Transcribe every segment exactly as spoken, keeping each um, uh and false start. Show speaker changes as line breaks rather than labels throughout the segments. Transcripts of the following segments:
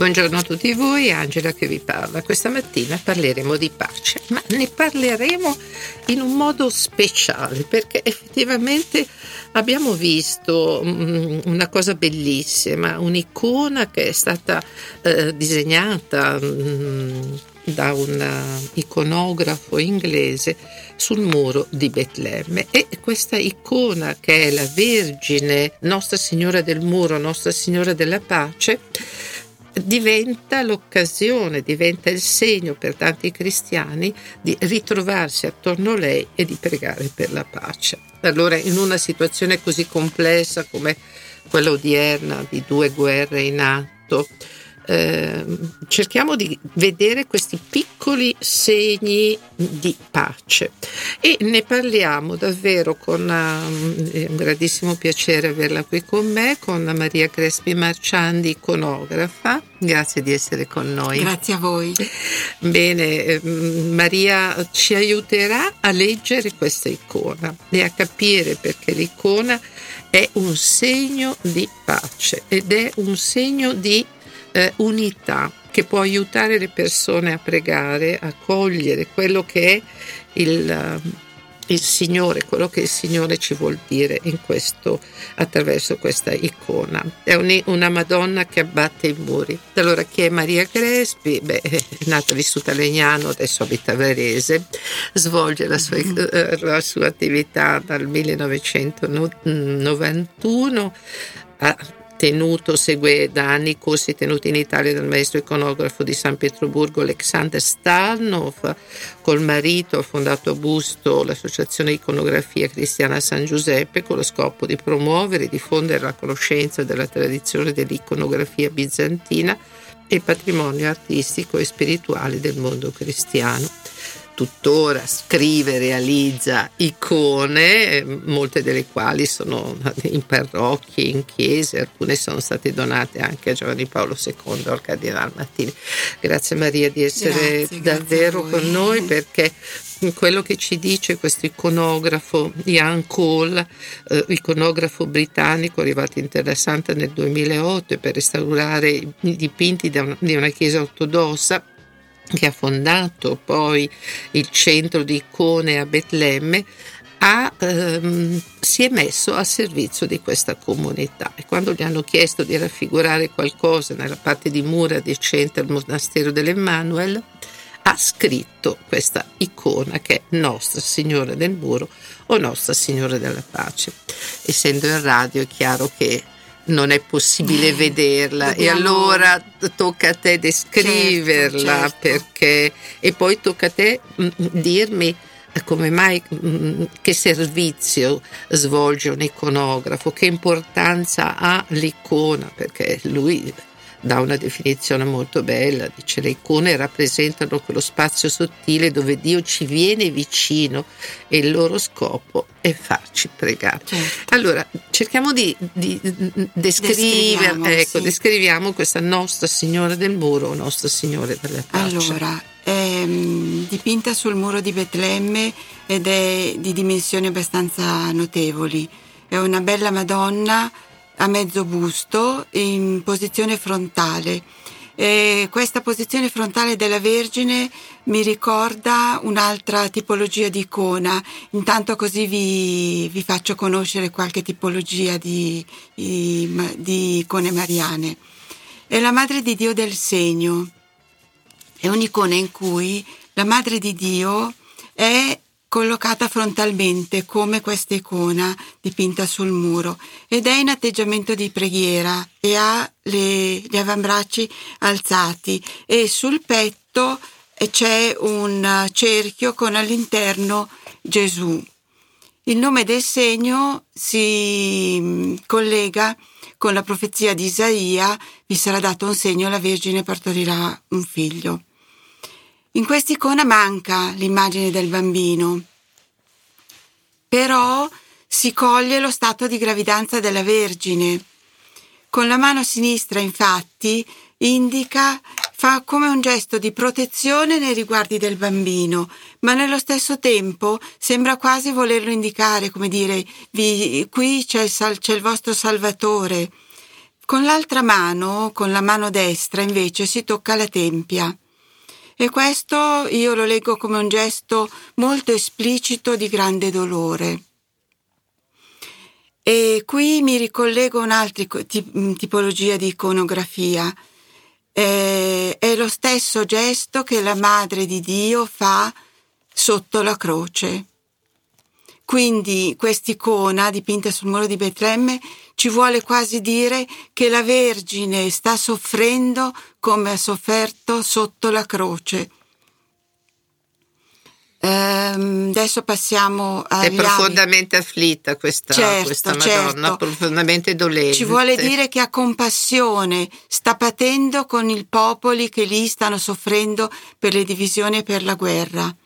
Buongiorno a tutti voi, Angela che vi parla. Questa mattina parleremo di pace, ma ne parleremo in un modo speciale perché effettivamente abbiamo visto um, una cosa bellissima, un'icona che è stata uh, disegnata um, da un iconografo inglese sul muro di Betlemme, e questa icona, che è la Vergine Nostra Signora del Muro, Nostra Signora della Pace, diventa l'occasione, diventa il segno per tanti cristiani di ritrovarsi attorno a lei e di pregare per la pace. Allora, in una situazione così complessa come quella odierna, di due guerre in atto, Eh, cerchiamo di vedere questi piccoli segni di pace e ne parliamo davvero con uh, un grandissimo piacere averla qui con me, con Maria Crespi Marciandi, iconografa. Grazie di essere con noi.
Grazie a voi.
Bene, eh, Maria ci aiuterà a leggere questa icona e a capire perché l'icona è un segno di pace ed è un segno di Eh, unità che può aiutare le persone a pregare, a cogliere quello che è il, uh, il Signore, quello che il Signore ci vuol dire in questo, attraverso questa icona. È un, una Madonna che abbatte i muri. Allora, chi è Maria Crespi? Beh, è nata e vissuta a Legnano, adesso abita a Varese, svolge la sua, mm-hmm. uh, la sua attività dal millenovecentonovantuno. Ha tenuto, segue da anni corsi tenuti in Italia dal maestro iconografo di San Pietroburgo Alexander Starnov. Col marito ha fondato a Busto l'associazione Iconografia Cristiana San Giuseppe con lo scopo di promuovere e diffondere la conoscenza della tradizione dell'iconografia bizantina e il patrimonio artistico e spirituale del mondo cristiano. Tuttora scrive, realizza icone, molte delle quali sono in parrocchie, in chiese, alcune sono state donate anche a Giovanni Paolo secondo, al Cardinal Mattini. Grazie Maria di essere
grazie,
davvero
grazie
con noi, perché quello che ci dice questo iconografo Ian Cole, eh, iconografo britannico arrivato in Terra Santa nel duemilaotto per restaurare i dipinti di una, di una chiesa ortodossa, che ha fondato poi il centro di icone a Betlemme, ha, ehm, si è messo a servizio di questa comunità, e quando gli hanno chiesto di raffigurare qualcosa nella parte di mura adiacente al monastero dell'Emmanuel, ha scritto questa icona che è Nostra Signora del Muro o Nostra Signora della Pace. Essendo in radio è chiaro che non è possibile eh, vederla, dobbiamo... e allora tocca a te descriverla, certo, certo. Perché e poi tocca a te mh, dirmi come mai, mh, che servizio svolge un iconografo, che importanza ha l'icona, perché lui dà una definizione molto bella, dice: le icone rappresentano quello spazio sottile dove Dio ci viene vicino e il loro scopo è farci pregare. Certo. Allora cerchiamo di, di descrivere, ecco, sì. descriviamo questa Nostra Signora del Muro o Nostra Signora della Pace.
Allora, è dipinta sul muro di Betlemme ed è di dimensioni abbastanza notevoli. È una bella Madonna a mezzo busto in posizione frontale. E questa posizione frontale della Vergine mi ricorda un'altra tipologia di icona, intanto così vi, vi faccio conoscere qualche tipologia di, di, di icone mariane. È la Madre di Dio del Segno, è un'icona in cui la Madre di Dio è collocata frontalmente come questa icona dipinta sul muro ed è in atteggiamento di preghiera e ha le, gli avambracci alzati, e sul petto c'è un cerchio con all'interno Gesù. Il nome del segno si collega con la profezia di Isaia: vi sarà dato un segno, la Vergine partorirà un figlio. In quest'icona manca l'immagine del bambino, però si coglie lo stato di gravidanza della Vergine. Con la mano sinistra, infatti, indica, fa come un gesto di protezione nei riguardi del bambino, ma nello stesso tempo sembra quasi volerlo indicare, come dire: vi, qui c'è il, c'è il vostro Salvatore. Con l'altra mano, con la mano destra, invece, si tocca la tempia. E questo io lo leggo come un gesto molto esplicito di grande dolore. E qui mi ricollego a un'altra tipologia di iconografia. È, è lo stesso gesto che la Madre di Dio fa sotto la croce. Quindi quest'icona dipinta sul muro di Betlemme ci vuole quasi dire che la Vergine sta soffrendo come ha sofferto sotto la croce. Ehm, adesso passiamo agli
È profondamente abiti. Afflitta questa,
certo,
questa Madonna,
certo.
Profondamente dolente.
Ci vuole dire che ha compassione, sta patendo con i popoli che lì stanno soffrendo per le divisioni e per la guerra.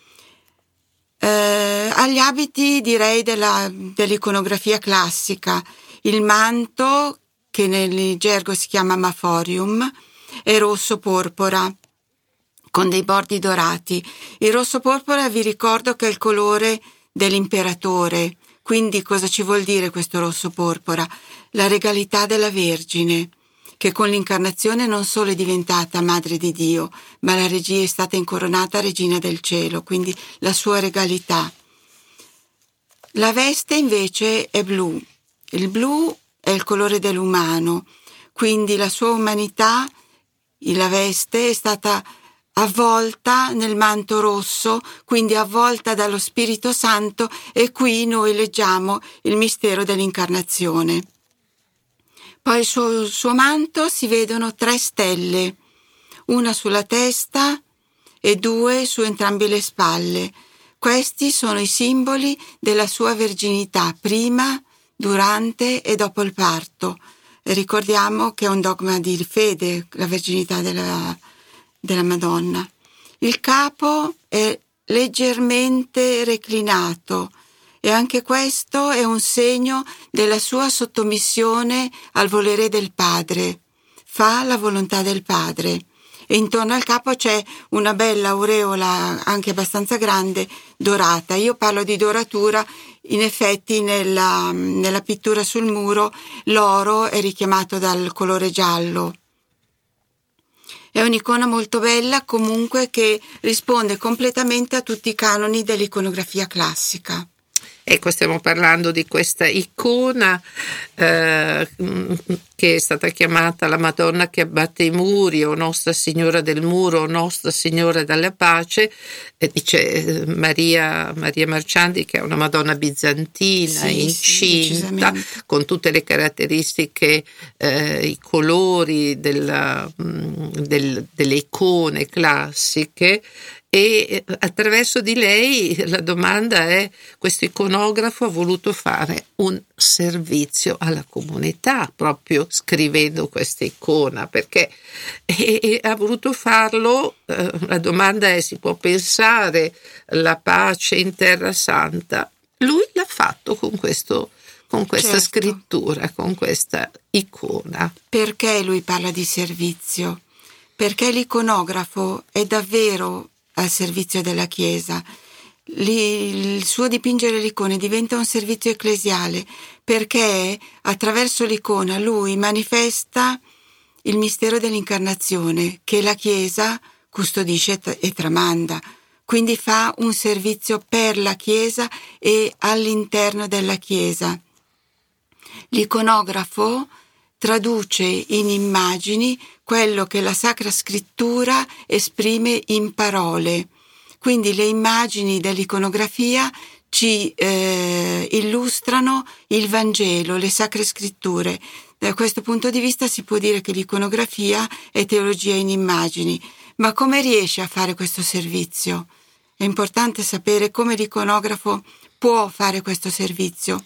Eh, agli abiti direi della, dell'iconografia classica, il manto, che nel gergo si chiama maforium, è rosso porpora con dei bordi dorati. Il rosso porpora vi ricordo che è il colore dell'imperatore. Quindi cosa ci vuol dire questo rosso porpora? La regalità della Vergine, che con l'incarnazione non solo è diventata Madre di Dio, ma la regia è stata incoronata Regina del Cielo, quindi la sua regalità. La veste invece è blu. Il blu è il colore dell'umano, quindi la sua umanità, la veste, è stata avvolta nel manto rosso, quindi avvolta dallo Spirito Santo, e qui noi leggiamo il mistero dell'incarnazione. Poi sul suo manto si vedono tre stelle, una sulla testa e due su entrambe le spalle. Questi sono i simboli della sua verginità, prima, durante e dopo il parto. E ricordiamo che è un dogma di fede, la verginità della, della Madonna. Il capo è leggermente reclinato, e anche questo è un segno della sua sottomissione al volere del Padre. Fa la volontà del Padre. E intorno al capo c'è una bella aureola, anche abbastanza grande, dorata. Io parlo di doratura, in effetti nella, nella pittura sul muro l'oro è richiamato dal colore giallo. È un'icona molto bella, comunque, che risponde completamente a tutti i canoni dell'iconografia classica.
Ecco, stiamo parlando di questa icona eh, che è stata chiamata la Madonna che abbatte i muri, o Nostra Signora del Muro, o Nostra Signora della Pace. E dice Maria, Maria Marciandi che è una Madonna bizantina, sì, incinta, sì, con tutte le caratteristiche, eh, i colori della, del, delle icone classiche. E attraverso di lei la domanda è: questo iconografo ha voluto fare un servizio alla comunità proprio scrivendo questa icona, perché e, e ha voluto farlo, eh, la domanda è: si può pensare la pace in Terra Santa? Lui l'ha fatto con questo, con questa certo. scrittura, con questa icona.
Perché lui parla di servizio? Perché l'iconografo è davvero al servizio della Chiesa. Il suo dipingere l'icona diventa un servizio ecclesiale, perché attraverso l'icona lui manifesta il mistero dell'incarnazione che la Chiesa custodisce e tramanda. Quindi fa un servizio per la Chiesa e all'interno della Chiesa. L'iconografo traduce in immagini quello che la Sacra Scrittura esprime in parole. Quindi le immagini dell'iconografia ci eh, illustrano il Vangelo, le Sacre Scritture. Da questo punto di vista si può dire che l'iconografia è teologia in immagini. Ma come riesce a fare questo servizio? È importante sapere come l'iconografo può fare questo servizio.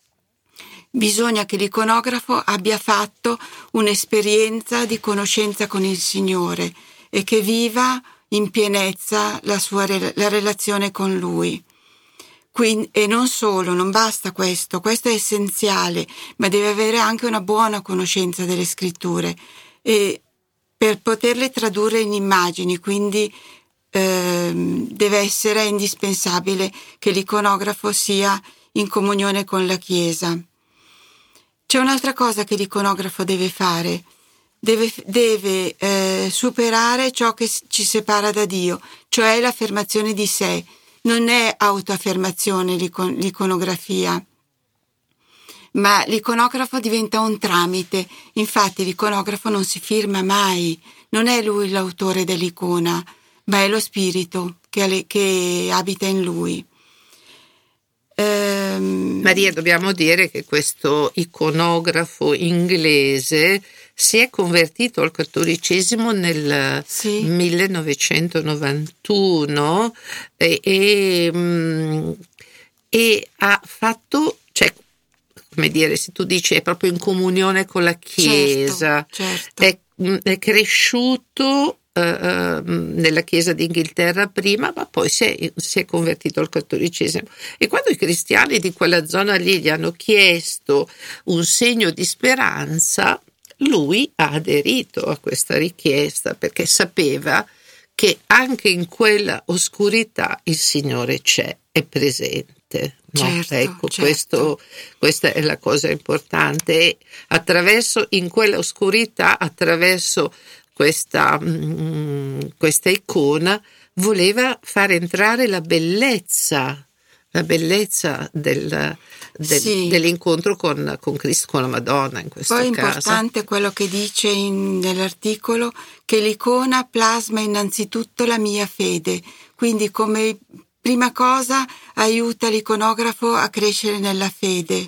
Bisogna che l'iconografo abbia fatto un'esperienza di conoscenza con il Signore e che viva in pienezza la sua la relazione con Lui. Quindi, e non solo, non basta questo, questo è essenziale, ma deve avere anche una buona conoscenza delle Scritture e per poterle tradurre in immagini, quindi eh, deve essere indispensabile che l'iconografo sia in comunione con la Chiesa. C'è un'altra cosa che l'iconografo deve fare, deve, deve eh, superare ciò che ci separa da Dio, cioè l'affermazione di sé. Non è autoaffermazione l'icon- l'iconografia, ma l'iconografo diventa un tramite. Infatti l'iconografo non si firma mai, non è lui l'autore dell'icona, ma è lo spirito che, che abita in lui. Ehm...
Maria, dobbiamo dire che questo iconografo inglese si è convertito al cattolicesimo nel sì. millenovecentonovantuno e, e, e ha fatto, cioè, come dire, se tu dici è proprio in comunione con la Chiesa,
certo, certo.
È, è cresciuto Uh, nella Chiesa d'Inghilterra prima, ma poi si è, si è convertito al cattolicesimo. E quando i cristiani di quella zona lì gli hanno chiesto un segno di speranza, lui ha aderito a questa richiesta perché sapeva che anche in quella oscurità il Signore c'è, è presente. No?
Certo,
ecco,
certo.
Questo, questa è la cosa importante. E attraverso, in quella oscurità, attraverso Questa, questa icona voleva far entrare la bellezza, la bellezza del, del,
sì.
dell'incontro con, con Cristo, con la Madonna in questo
Poi è
caso.
importante quello che dice in, nell'articolo, che l'icona plasma innanzitutto la mia fede, quindi come prima cosa aiuta l'iconografo a crescere nella fede.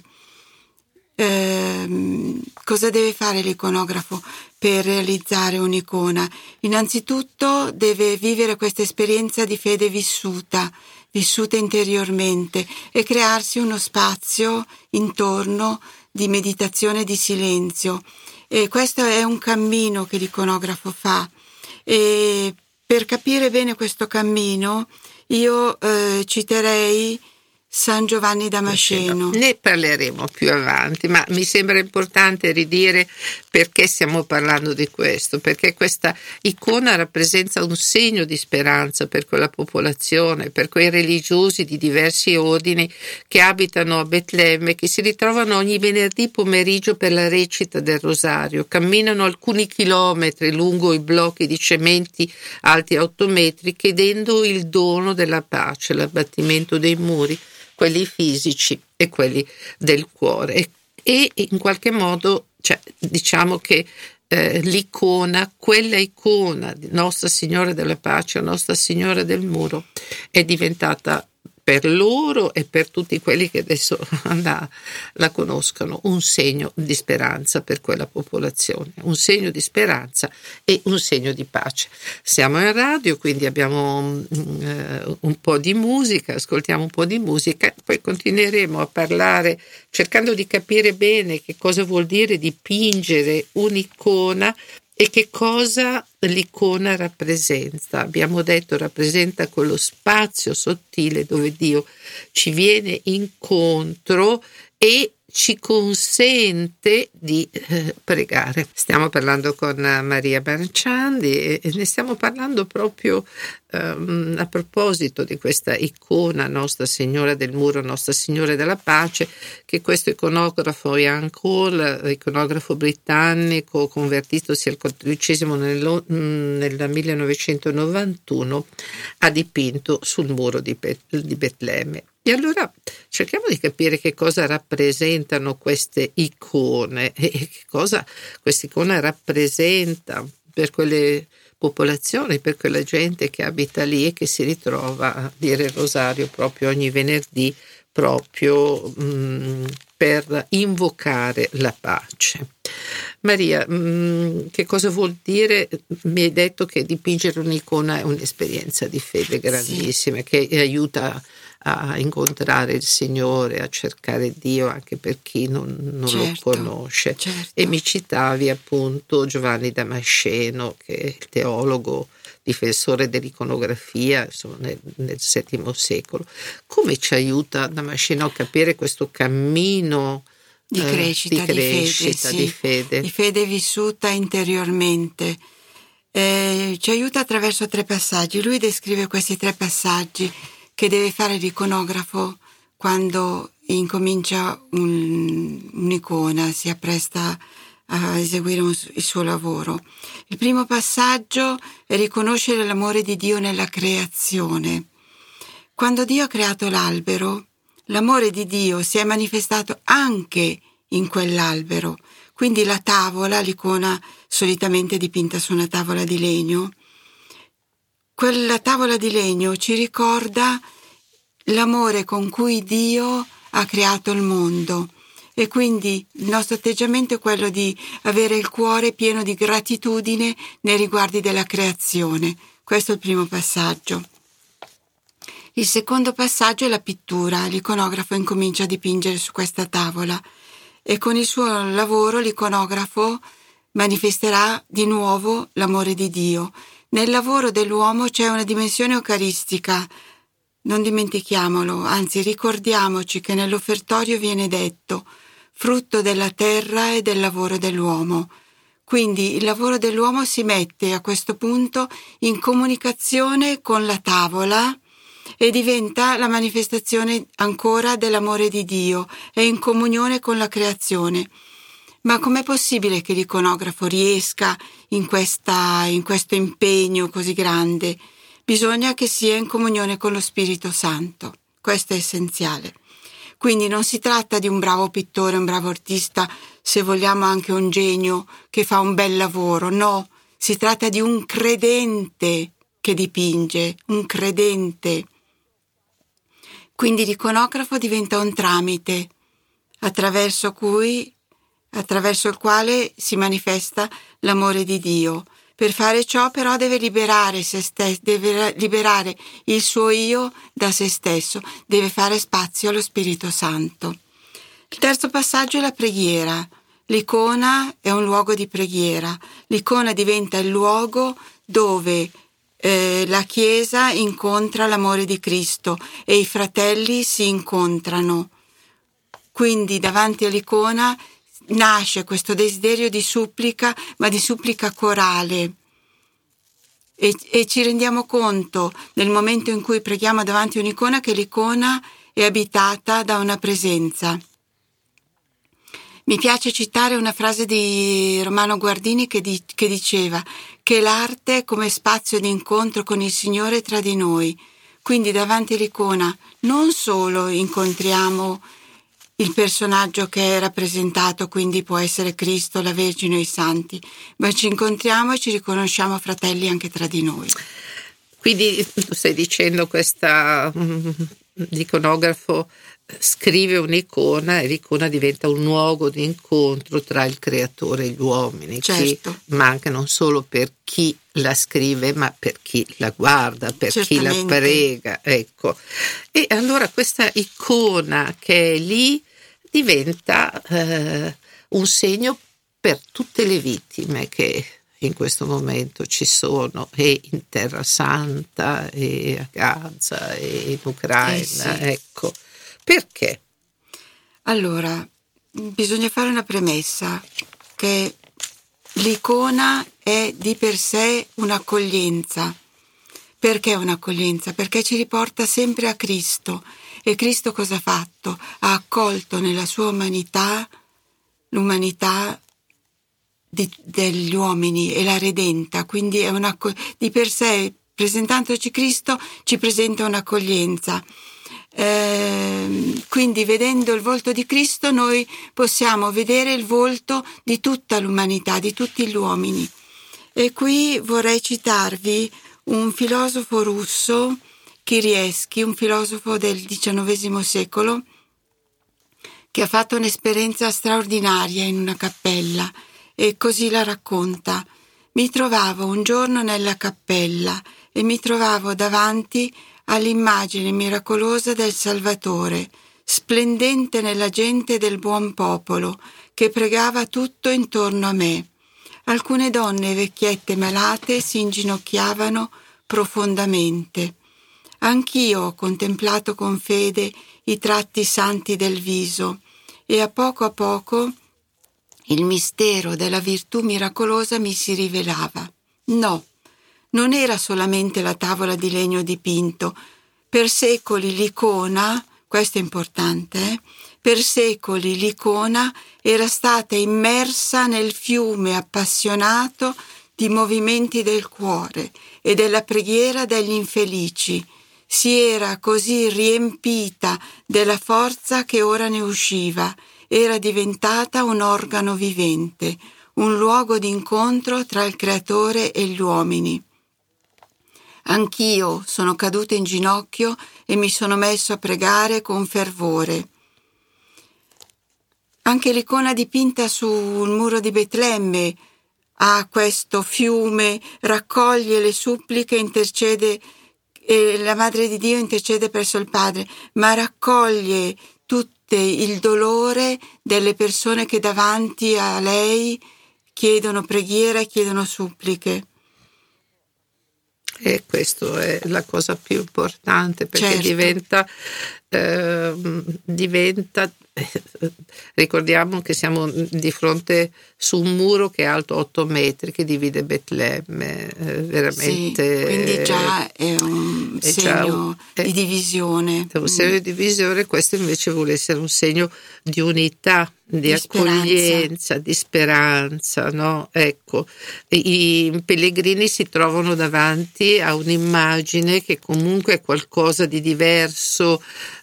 Eh, cosa deve fare l'iconografo per realizzare un'icona? Innanzitutto deve vivere questa esperienza di fede vissuta, vissuta interiormente, e crearsi uno spazio intorno di meditazione e di silenzio. E questo è un cammino che l'iconografo fa, e per capire bene questo cammino io eh, citerei San Giovanni Damasceno.
Ne parleremo più avanti, ma mi sembra importante ridire perché stiamo parlando di questo, perché questa icona rappresenta un segno di speranza per quella popolazione, per quei religiosi di diversi ordini che abitano a Betlemme, che si ritrovano ogni venerdì pomeriggio per la recita del rosario, camminano alcuni chilometri lungo i blocchi di cementi alti otto metri chiedendo il dono della pace, l'abbattimento dei muri, quelli fisici e quelli del cuore, e, e in qualche modo, cioè, diciamo che eh, l'icona, quella icona di Nostra Signora della Pace, Nostra Signora del Muro, è diventata per loro e per tutti quelli che adesso la, la conoscono un segno di speranza per quella popolazione, un segno di speranza e un segno di pace. Siamo in radio, quindi abbiamo eh, un po' di musica, ascoltiamo un po' di musica, poi continueremo a parlare cercando di capire bene che cosa vuol dire dipingere un'icona e che cosa l'icona rappresenta. Abbiamo detto rappresenta quello spazio sottile dove Dio ci viene incontro e ci consente di eh, pregare. Stiamo parlando con Maria Barciandi e, e ne stiamo parlando proprio um, a proposito di questa icona Nostra Signora del Muro, Nostra Signora della Pace, che questo iconografo Ian Cole, iconografo britannico convertitosi al cattolicesimo nel, nel millenovecentonovantuno, ha dipinto sul muro di, Bet- di Betlemme. E allora cerchiamo di capire che cosa rappresentano queste icone e che cosa questa icona rappresenta per quelle popolazioni, per quella gente che abita lì e che si ritrova a dire il rosario proprio ogni venerdì, proprio mh, per invocare la pace. Maria, mh, che cosa vuol dire? Mi hai detto che dipingere un'icona è un'esperienza di fede grandissima, sì, che aiuta a incontrare il Signore, a cercare Dio anche per chi non, non
certo,
lo conosce.
Certo.
E mi citavi appunto Giovanni Damasceno, che è il teologo difensore dell'iconografia, insomma, nel, nel settimo secolo. Come ci aiuta Damasceno a capire questo cammino
di crescita,
eh, di, crescita
di, fede,
di,
sì,
fede.
di fede vissuta interiormente? Eh, ci aiuta attraverso tre passaggi. Lui descrive questi tre passaggi che deve fare l'iconografo quando incomincia un, un'icona, si appresta a eseguire un, il suo lavoro. Il primo passaggio è riconoscere l'amore di Dio nella creazione. Quando Dio ha creato l'albero, l'amore di Dio si è manifestato anche in quell'albero. Quindi la tavola, l'icona solitamente dipinta su una tavola di legno, quella tavola di legno ci ricorda l'amore con cui Dio ha creato il mondo, e quindi il nostro atteggiamento è quello di avere il cuore pieno di gratitudine nei riguardi della creazione. Questo è il primo passaggio. Il secondo passaggio è la pittura. L'iconografo incomincia a dipingere su questa tavola e con il suo lavoro l'iconografo manifesterà di nuovo l'amore di Dio. Nel lavoro dell'uomo c'è una dimensione eucaristica, non dimentichiamolo, anzi ricordiamoci che nell'offertorio viene detto frutto della terra e del lavoro dell'uomo. Quindi il lavoro dell'uomo si mette a questo punto in comunicazione con la tavola e diventa la manifestazione ancora dell'amore di Dio, è in comunione con la creazione. Ma com'è possibile che l'iconografo riesca in, questa, in questo impegno così grande? Bisogna che sia in comunione con lo Spirito Santo. Questo è essenziale. Quindi non si tratta di un bravo pittore, un bravo artista, se vogliamo anche un genio che fa un bel lavoro. No, si tratta di un credente che dipinge, un credente. Quindi l'iconografo diventa un tramite attraverso cui attraverso il quale si manifesta l'amore di Dio. Per fare ciò però deve liberare se stesso, deve liberare il suo io da se stesso, deve fare spazio allo Spirito Santo. Il terzo passaggio è la preghiera. L'icona è un luogo di preghiera. L'icona diventa il luogo dove eh, la Chiesa incontra l'amore di Cristo e i fratelli si incontrano. Quindi davanti all'icona nasce questo desiderio di supplica, ma di supplica corale. E, e ci rendiamo conto nel momento in cui preghiamo davanti a un'icona che l'icona è abitata da una presenza. Mi piace citare una frase di Romano Guardini che, di, che diceva che l'arte è come spazio di incontro con il Signore tra di noi. Quindi davanti all'icona non solo incontriamo il personaggio che è rappresentato, quindi può essere Cristo, la Vergine o i Santi, ma ci incontriamo e ci riconosciamo fratelli anche tra di noi.
Quindi tu stai dicendo questa um, l'iconografo scrive un'icona e l'icona diventa un luogo di incontro tra il creatore e gli uomini,
certo.
Chi, ma anche non solo per chi la scrive, ma per chi la guarda, per
Certamente.
chi la prega, ecco. E allora questa icona che è lì diventa eh, un segno per tutte le vittime che in questo momento ci sono, e in Terra Santa, e a Gaza, e in Ucraina,
eh sì.
ecco. Perché?
Allora, bisogna fare una premessa, che l'icona è di per sé un'accoglienza. Perché un'accoglienza? Perché ci riporta sempre a Cristo. E Cristo cosa ha fatto? Ha accolto nella sua umanità l'umanità di, degli uomini e l'ha redenta. Quindi è una, di per sé, presentandoci Cristo, ci presenta un'accoglienza. Eh, quindi vedendo il volto di Cristo noi possiamo vedere il volto di tutta l'umanità, di tutti gli uomini. E qui vorrei citarvi un filosofo russo, Kiriesky, un filosofo del diciannovesimo secolo, che ha fatto un'esperienza straordinaria in una cappella, e così la racconta. Mi trovavo un giorno nella cappella e mi trovavo davanti all'immagine miracolosa del Salvatore, splendente nella gente del buon popolo, che pregava tutto intorno a me. Alcune donne vecchiette malate si inginocchiavano profondamente. Anch'io ho contemplato con fede i tratti santi del viso, e a poco a poco il mistero della virtù miracolosa mi si rivelava. No, non era solamente la tavola di legno dipinto. Per secoli l'icona, questo è importante, eh? Per secoli l'icona era stata immersa nel fiume appassionato di movimenti del cuore e della preghiera degli infelici. Si era così riempita della forza che ora ne usciva, era diventata un organo vivente, un luogo di incontro tra il Creatore e gli uomini. Anch'io sono caduta in ginocchio e mi sono messo a pregare con fervore. Anche l'icona dipinta sul muro di Betlemme ha questo fiume, raccoglie le suppliche, intercede, e la Madre di Dio intercede presso il Padre, ma raccoglie tutto il dolore delle persone che davanti a lei chiedono preghiera e chiedono suppliche.
E questo è la cosa più importante, perché
Certo.
diventa, eh, diventa ricordiamo che siamo di fronte su un muro che è alto otto metri, che divide Betlemme, eh, veramente.
Sì, quindi già è un
è
segno
già,
di divisione.
È un segno di divisione. Questo invece vuole essere un segno di unità, di,
Di
accoglienza,
speranza.
di speranza, no? Ecco, i, i pellegrini si trovano davanti a un'immagine che comunque è qualcosa di diverso.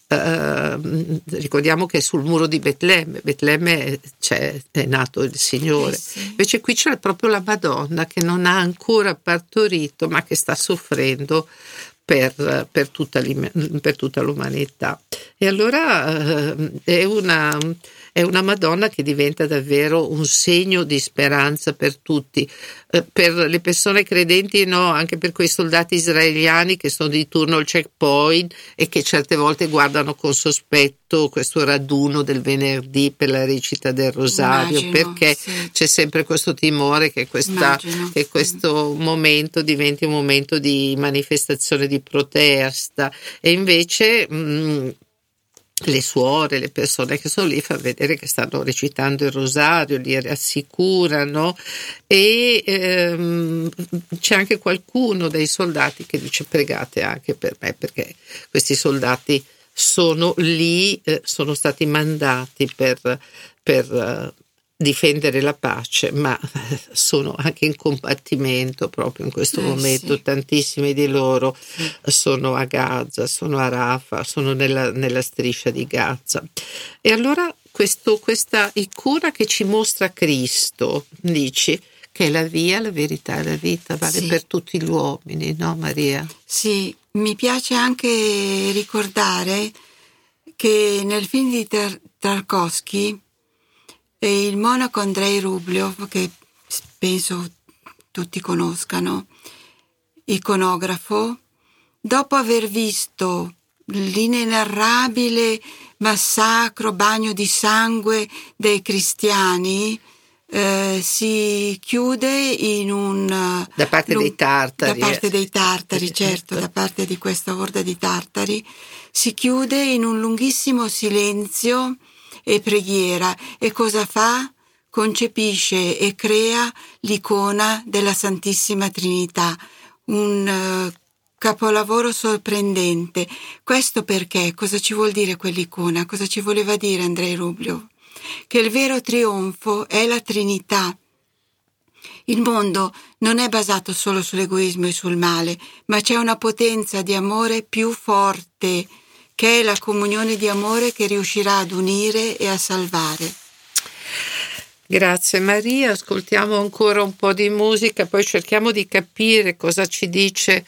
Uh, ricordiamo che è sul muro di Betlemme, Betlemme c'è, è nato il Signore,
Eh sì.
invece qui c'è proprio la Madonna che non ha ancora partorito, ma che sta soffrendo per, per, tutta, per tutta l'umanità. E allora uh, è una è una Madonna che diventa davvero un segno di speranza per tutti, eh, per le persone credenti no, anche per quei soldati israeliani che sono di turno al checkpoint e che certe volte guardano con sospetto questo raduno del venerdì per la recita del rosario. Immagino, perché sì. C'è sempre questo timore che, questa, che questo mm. momento diventi un momento di manifestazione di protesta, e invece mh, le suore, le persone che sono lì fanno vedere che stanno recitando il rosario, li rassicurano, e ehm, c'è anche qualcuno dei soldati che dice pregate anche per me, perché questi soldati sono lì, eh, sono stati mandati per, per uh, difendere la pace, ma sono anche in combattimento proprio in questo eh, momento. Sì. Tantissimi di loro sì. sono a Gaza, sono a Rafah, sono nella, nella striscia di Gaza. E allora questo, questa icona che ci mostra Cristo, dici, che è la via, la verità e la vita, vale sì. per tutti gli uomini, no Maria?
Sì, mi piace anche ricordare che nel film di Tar- Tarkovsky e il monaco Andrei Rublev, che penso tutti conoscano, iconografo, dopo aver visto l'inenarrabile massacro, bagno di sangue dei cristiani, eh, si chiude in un...
Da parte lung- dei tartari.
Da parte dei tartari, certo, da parte di questa orda di tartari, si chiude in un lunghissimo silenzio e preghiera. E cosa fa? Concepisce e crea l'icona della Santissima Trinità, un uh, capolavoro sorprendente. Questo perché? Cosa ci vuol dire quell'icona? Cosa ci voleva dire Andrei Rublev? Che il vero trionfo è la Trinità. Il mondo non è basato solo sull'egoismo e sul male, ma c'è una potenza di amore più forte, che è la comunione di amore che riuscirà ad unire e a salvare.
Grazie Maria, ascoltiamo ancora un po' di musica, poi cerchiamo di capire cosa ci dice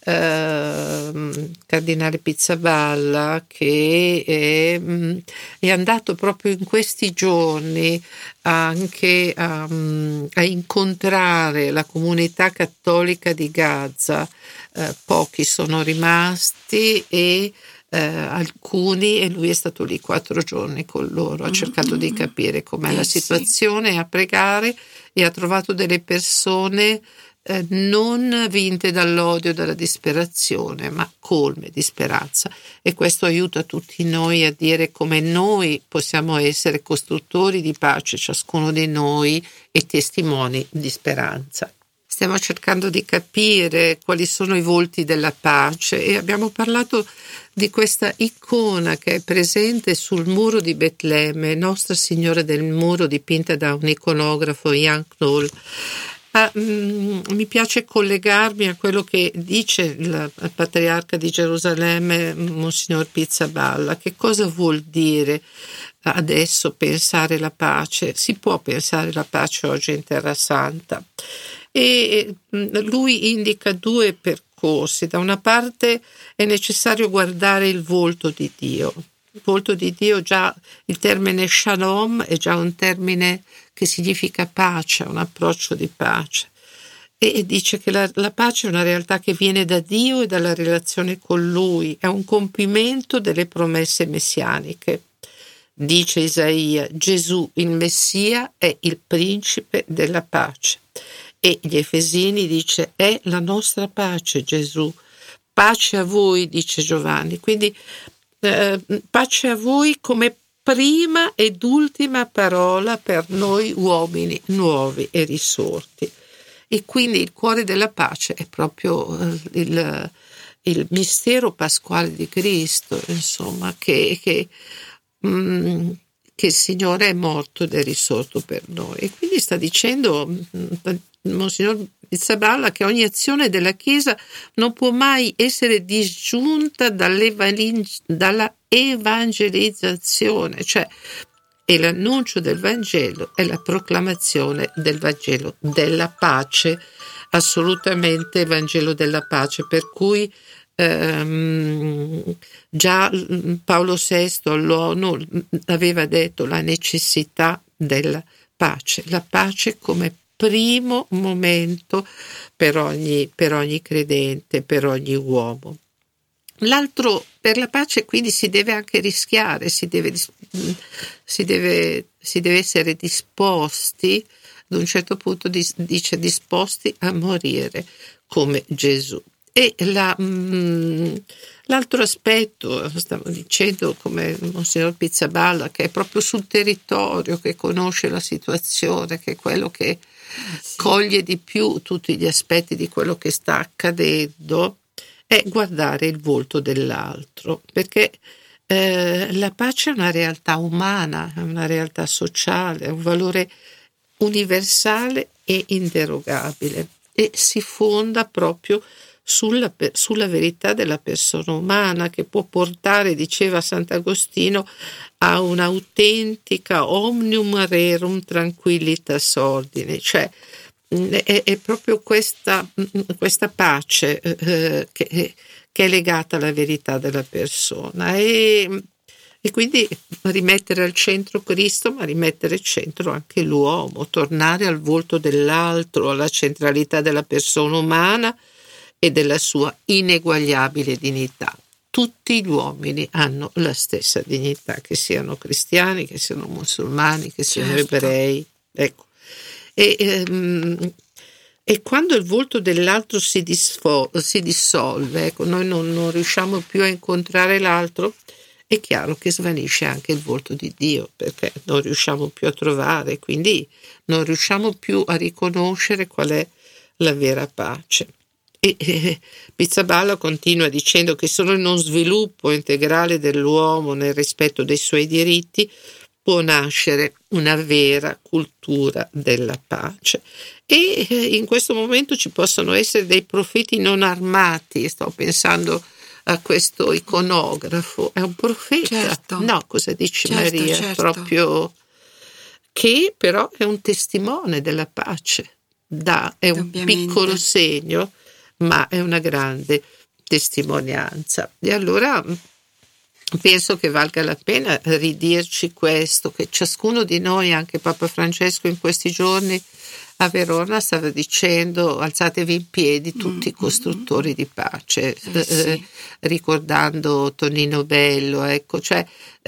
eh, Cardinale Pizzaballa, che è, è andato proprio in questi giorni anche a, a incontrare la comunità cattolica di Gaza. Eh, pochi sono rimasti e Eh, alcuni, e lui è stato lì quattro giorni con loro, ha cercato di capire com'è eh, la situazione, sì. a pregare, e ha trovato delle persone eh, non vinte dall'odio, dalla disperazione, ma colme di speranza, e questo aiuta tutti noi a dire come noi possiamo essere costruttori di pace, ciascuno di noi, e testimoni di speranza. stiamo cercando di capire quali sono i volti della pace e abbiamo parlato di questa icona che è presente sul muro di Betlemme, Nostra Signora del Muro, dipinta da un iconografo, Jan Knoll. Ah, mm, mi piace collegarmi a quello che dice il, il patriarca di Gerusalemme, Monsignor Pizzaballa. Che cosa vuol dire adesso pensare la pace? Si può pensare la pace oggi in Terra Santa? E lui indica due percorsi. Da una parte è necessario guardare il volto di Dio. Il volto di Dio, già il termine shalom è già un termine che significa pace, un approccio di pace. E dice che la, la pace è una realtà che viene da Dio e dalla relazione con Lui, è un compimento delle promesse messianiche. Dice Isaia, Gesù, il Messia, è il principe della pace. E gli Efesini dice, è la nostra pace Gesù. Pace a voi, dice Giovanni. Quindi eh, pace a voi come prima ed ultima parola per noi uomini nuovi e risorti. E quindi il cuore della pace è proprio eh, il, il mistero pasquale di Cristo, insomma, che, che, mm, che il Signore è morto ed è risorto per noi. E quindi sta dicendo Monsignor Pizzaballa che ogni azione della Chiesa non può mai essere disgiunta dalla evangelizzazione, cioè e l'annuncio del Vangelo è la proclamazione del Vangelo della pace, assolutamente il Vangelo della pace, per cui ehm, già Paolo sesto all'ONU aveva detto la necessità della pace, la pace come primo momento per ogni, per ogni credente, per ogni uomo. L'altro, per la pace quindi si deve anche rischiare, si deve, si deve, si deve essere disposti, ad un certo punto dice disposti a morire come Gesù. E la, mh, l'altro aspetto, stavo dicendo come Monsignor Pizzaballa, che è proprio sul territorio, che conosce la situazione, che è quello che sì. coglie di più tutti gli aspetti di quello che sta accadendo, è guardare il volto dell'altro, perché eh, la pace è una realtà umana, è una realtà sociale, è un valore universale e inderogabile e si fonda proprio sulla, sulla verità della persona umana, che può portare, diceva Sant'Agostino, a un'autentica omnium rerum tranquillitas ordine, cioè È, è proprio questa, questa pace eh, che, che è legata alla verità della persona e, e quindi rimettere al centro Cristo, ma rimettere al centro anche l'uomo, tornare al volto dell'altro, alla centralità della persona umana e della sua ineguagliabile dignità. Tutti gli uomini hanno la stessa dignità, che siano cristiani, che siano musulmani, che siano certo. ebrei, ecco. E, ehm, e quando il volto dell'altro si, disfo- si dissolve, ecco, noi non, non riusciamo più a incontrare l'altro, è chiaro che svanisce anche il volto di Dio, perché non riusciamo più a trovare, quindi non riusciamo più a riconoscere qual è la vera pace. E eh, Pizzaballa continua dicendo che solo in uno sviluppo integrale dell'uomo nel rispetto dei suoi diritti può nascere una vera cultura della pace. E in questo momento ci possono essere dei profeti non armati. Sto pensando a questo iconografo, è un profeta,
certo.
no, cosa dice
certo,
Maria?
Certo.
Proprio che però è un testimone della pace, da, è un
Ovviamente.
piccolo segno, ma è una grande testimonianza. E allora penso che valga la pena ridirci questo, che ciascuno di noi, anche Papa Francesco in questi giorni a Verona stava dicendo alzatevi in piedi tutti i costruttori di pace,
eh, sì.
eh, ricordando Tonino Bello, ecco, cioè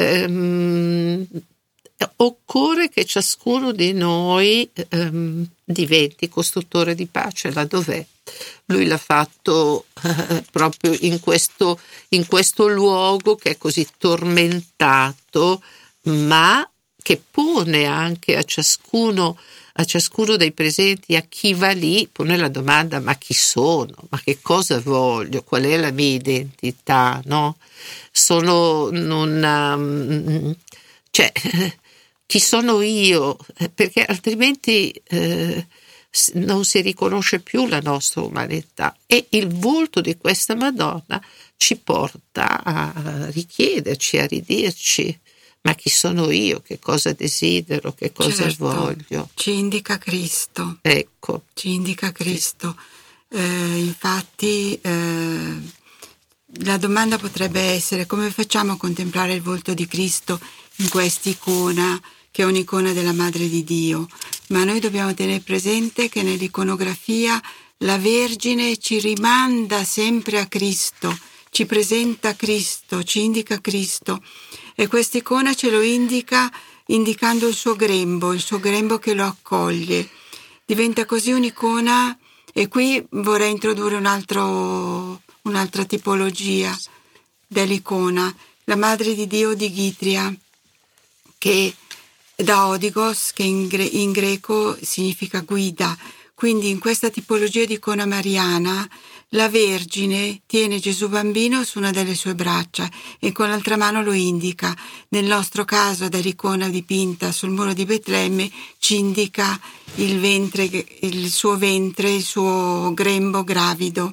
ehm, occorre che ciascuno di noi ehm, diventi costruttore di pace, là dov'è. Lui l'ha fatto eh, proprio in questo, in questo luogo che è così tormentato, ma che pone anche a ciascuno a ciascuno dei presenti, a chi va lì, pone la domanda: ma chi sono? Ma che cosa voglio? Qual è la mia identità? No? Sono non, um, cioè, chi sono io? Perché altrimenti eh, non si riconosce più la nostra umanità, e il volto di questa Madonna ci porta a richiederci, a ridirci: ma chi sono io? Che cosa desidero? Che cosa
certo,
voglio?
Ci indica Cristo.
Ecco.
Ci indica Cristo. Eh, infatti eh, la domanda potrebbe essere: come facciamo a contemplare il volto di Cristo in quest'icona, che è un'icona della Madre di Dio? Ma noi dobbiamo tenere presente che nell'iconografia la Vergine ci rimanda sempre a Cristo, ci presenta Cristo, ci indica Cristo, e quest'icona ce lo indica indicando il suo grembo, il suo grembo che lo accoglie. Diventa così un'icona, e qui vorrei introdurre un altro, un'altra tipologia dell'icona, la Madre di Dio di Ghitria, che da Odigos, che in, gre- in greco significa guida. Quindi in questa tipologia di icona mariana la Vergine tiene Gesù bambino su una delle sue braccia e con l'altra mano lo indica. Nel nostro caso, dall'icona dipinta sul muro di Betlemme, ci indica il ventre, il suo ventre, il suo grembo gravido.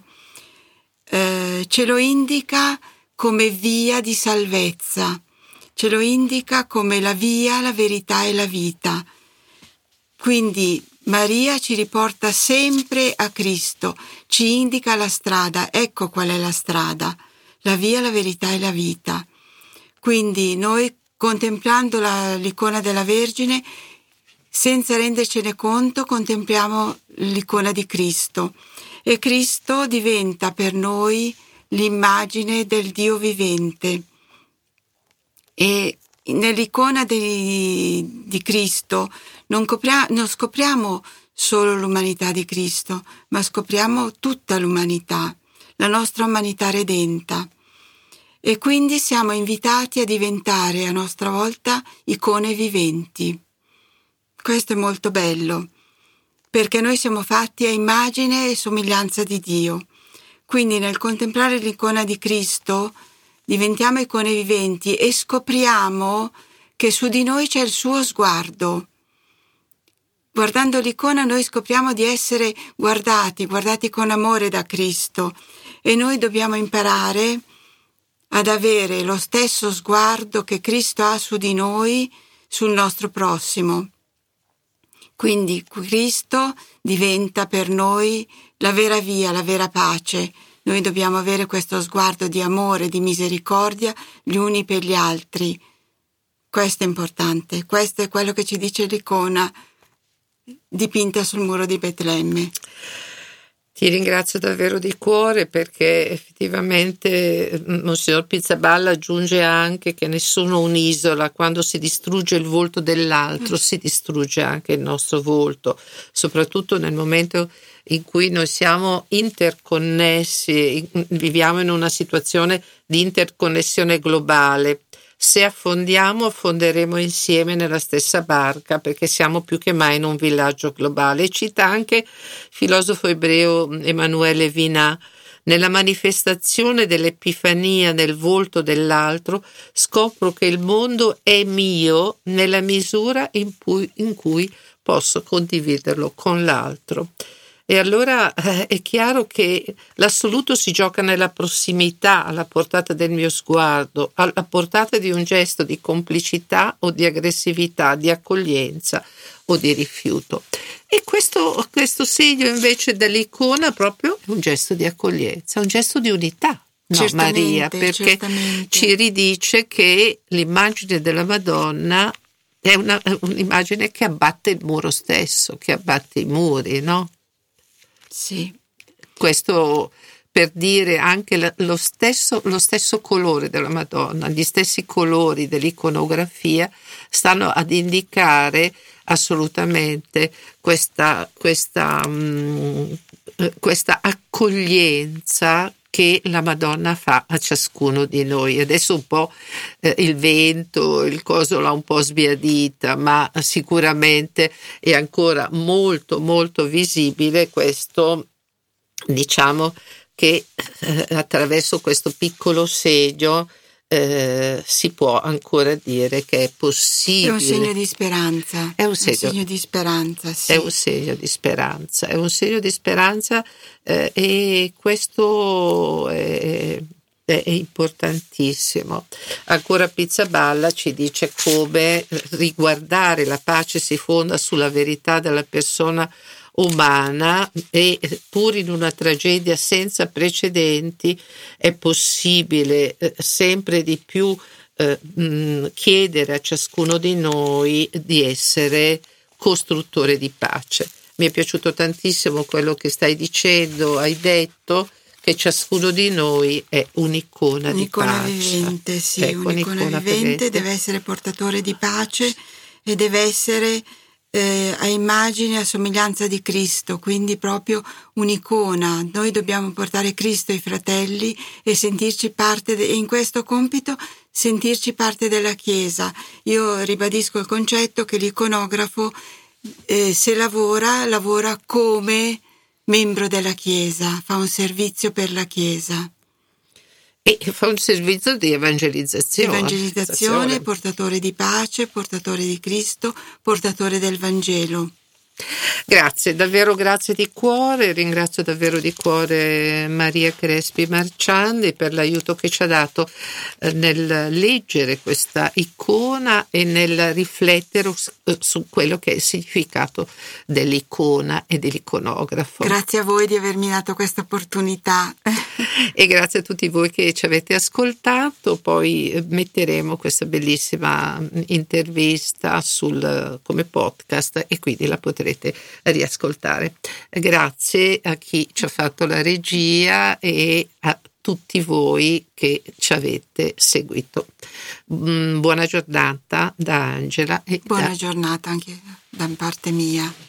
Eh, ce lo indica come via di salvezza, ce lo indica come la via, la verità e la vita. Quindi Maria ci riporta sempre a Cristo, ci indica la strada. Ecco qual è la strada: la via, la verità e la vita. Quindi noi, contemplando la, l'icona della Vergine, senza rendercene conto, contempliamo l'icona di Cristo, e Cristo diventa per noi l'immagine del Dio vivente. E nell'icona di, di Cristo non, copria, non scopriamo solo l'umanità di Cristo, ma scopriamo tutta l'umanità, la nostra umanità redenta. E quindi siamo invitati a diventare a nostra volta icone viventi. Questo è molto bello, perché noi siamo fatti a immagine e somiglianza di Dio. Quindi nel contemplare l'icona di Cristo diventiamo icone viventi e scopriamo che su di noi c'è il suo sguardo. Guardando l'icona noi scopriamo di essere guardati, guardati con amore da Cristo, e noi dobbiamo imparare ad avere lo stesso sguardo che Cristo ha su di noi, sul nostro prossimo. Quindi Cristo diventa per noi la vera via, la vera pace. Noi dobbiamo avere questo sguardo di amore, di misericordia gli uni per gli altri. Questo è importante, questo è quello che ci dice l'icona dipinta sul muro di Betlemme.
Ti ringrazio davvero di cuore, perché effettivamente Monsignor Pizzaballa aggiunge anche che nessuno un'isola. Quando si distrugge il volto dell'altro si distrugge anche il nostro volto, soprattutto nel momento in cui noi siamo interconnessi, viviamo in una situazione di interconnessione globale. Se affondiamo, affonderemo insieme nella stessa barca, perché siamo più che mai in un villaggio globale. E cita anche il filosofo ebreo Emanuele Vinà: nella manifestazione dell'Epifania nel volto dell'altro scopro che il mondo è mio nella misura in cui, in cui posso condividerlo con l'altro. E allora eh, è chiaro che l'assoluto si gioca nella prossimità, alla portata del mio sguardo, alla portata di un gesto di complicità o di aggressività, di accoglienza o di rifiuto. E questo, questo segno invece dell'icona proprio è un gesto di accoglienza, un gesto di unità. No,
Certamente,
Maria, perché
certamente.
ci ridice che l'immagine della Madonna è una, un'immagine che abbatte il muro stesso, che abbatte i muri, no?
Sì.
Questo per dire anche lo stesso, lo stesso colore della Madonna, gli stessi colori dell'iconografia stanno ad indicare assolutamente questa, questa, um, questa accoglienza che la Madonna fa a ciascuno di noi. Adesso un po' eh, il vento, il coso l'ha un po' sbiadita, ma sicuramente è ancora molto molto visibile questo, diciamo che eh, attraverso questo piccolo segno eh, si può ancora dire che è possibile.
È un segno di speranza.
È un segno,
un segno di speranza, sì.
È un segno di speranza, è un segno di speranza eh, e questo è, è importantissimo. Ancora Pizzaballa ci dice come riguardare la pace si fonda sulla verità della persona umana e pur in una tragedia senza precedenti è possibile eh, sempre di più eh, mh, chiedere a ciascuno di noi di essere costruttore di pace. Mi è piaciuto tantissimo quello che stai dicendo, hai detto che ciascuno di noi è un'icona,
un'icona
di pace.
vivente, sì,
ecco,
un'icona, un'icona vivente, vivente, deve essere portatore di pace e deve essere Eh, a immagine e a somiglianza di Cristo, quindi proprio un'icona. Noi dobbiamo portare Cristo ai fratelli e sentirci parte, de- e in questo compito sentirci parte della Chiesa. Io ribadisco il concetto che l'iconografo eh, se lavora, lavora come membro della Chiesa, fa un servizio per la Chiesa.
E fa un servizio di evangelizzazione.
Evangelizzazione, portatore di pace, portatore di Cristo, portatore del Vangelo.
Grazie, davvero grazie di cuore, ringrazio davvero di cuore Maria Crespi Marciandi per l'aiuto che ci ha dato eh, nel leggere questa icona e nel riflettere su, su quello che è il significato dell'icona e dell'iconografo.
Grazie a voi di avermi dato questa opportunità.
E grazie a tutti voi che ci avete ascoltato, poi metteremo questa bellissima intervista sul, come podcast e quindi la potrete riascoltare. Grazie a chi ci ha fatto la regia e a tutti voi che ci avete seguito. Buona giornata da Angela. E
Buona
da...
giornata anche da parte mia.